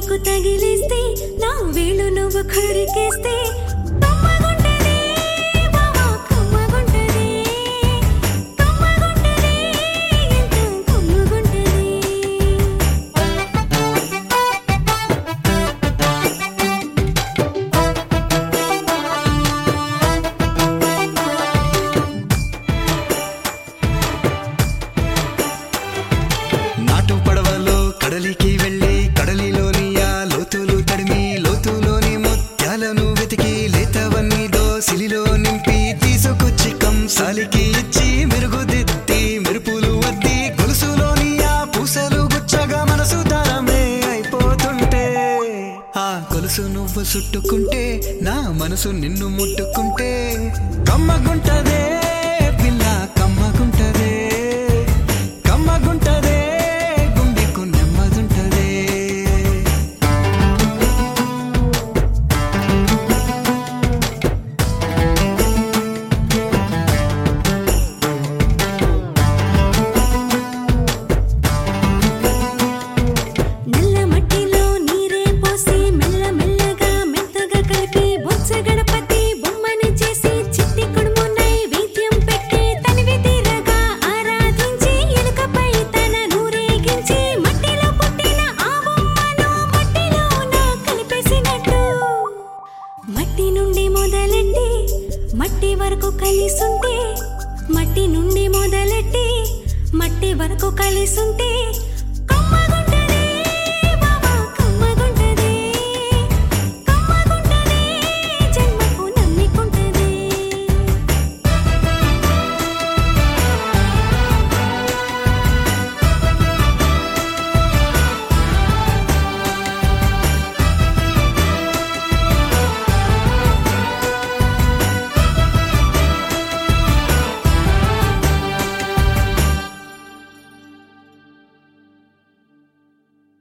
నాకు తగిలేస్తే నా వేలు నువ్వు కొరికేస్తే కడలికి వెళ్ళి కడలిలోని ఆ లోతులు తడిమి లోతులోని ముత్యాలను వెతికి లేతవన్నీ దోసిలిలో నింపి తీసుకొచ్చి కంసాలికి ఇచ్చి మెరుగుదిద్ది మెరుపులు వద్ది గొలుసులోని ఆ పూసలు గుచ్చగా మనసు దారమే అయిపోతుంటే ఆ గొలుసు నువ్వు చుట్టుకుంటే నా మనసు నిన్ను ముట్టుకుంటే కమ్మగుంటదే పిల్ల కమ్మగుంటదే కమ్మగుంటదే మట్టి వరకు కలిసుంటే మట్టి నుండి మొదలెట్టి మట్టి వరకు కలిసుంటే